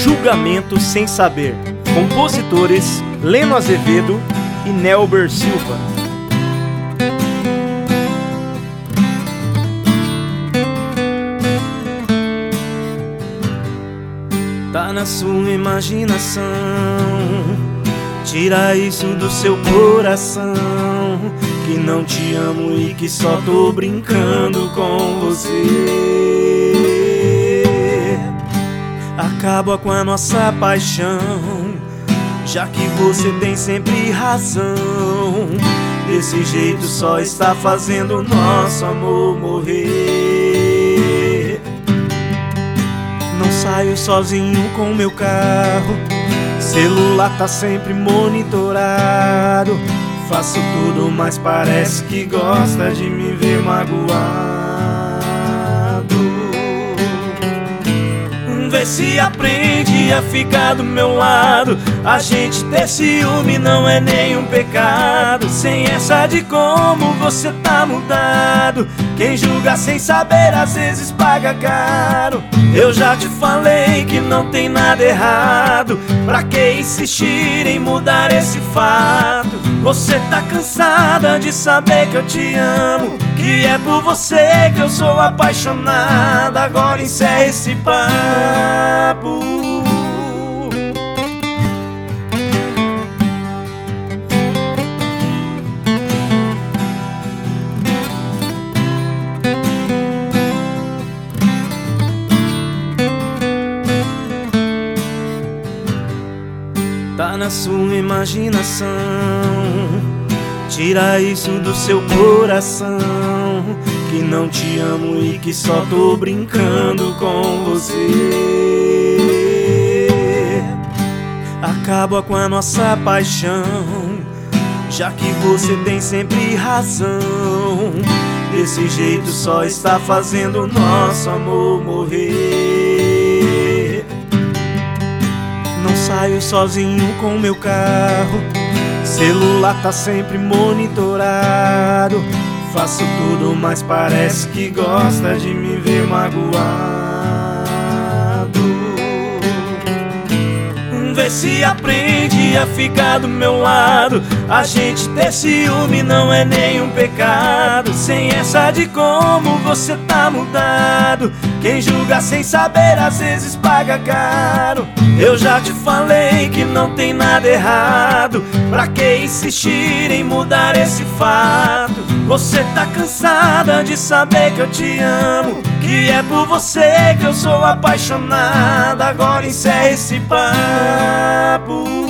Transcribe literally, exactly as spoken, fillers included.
Julgamento Sem Saber. Compositores Leno Azevedo e Nelber Silva. Tá na sua imaginação, tira isso do seu coração, que não te amo e que só tô brincando com você. Acaba com a nossa paixão, já que você tem sempre razão. Desse jeito só está fazendo o nosso amor morrer. Não saio sozinho com meu carro, celular tá sempre monitorado. Faço tudo, mas parece que gosta de me ver magoado. Vê se aprende a ficar do meu lado. A gente ter ciúme não é nenhum pecado. Sem essa de como você tá mudado. Quem julga sem saber às vezes paga caro. Eu já te falei que não tem nada errado. Pra que insistir em mudar esse fato? Você tá cansada de saber que eu te amo, que é por você que eu sou apaixonado. Agora encerra esse papo. Tá na sua imaginação, tira isso do seu coração, que não te amo e que só tô brincando com você. Acaba com a nossa paixão, já que você tem sempre razão. Desse jeito só está fazendo o nosso amor morrer. Não saio sozinho com meu carro, celular tá sempre monitorado. Faço tudo, mas parece que gosta de me ver magoado. Vê se aprende a ficar do meu lado. A gente ter ciúme não é nenhum pecado. Sem essa de como você tá mudado. Quem julga sem saber às vezes paga caro. Eu já te falei que não tem nada errado. Pra que insistir em mudar esse fato? Você tá cansada de saber que eu te amo, que é por você que eu sou apaixonado. Agora encerra esse papo.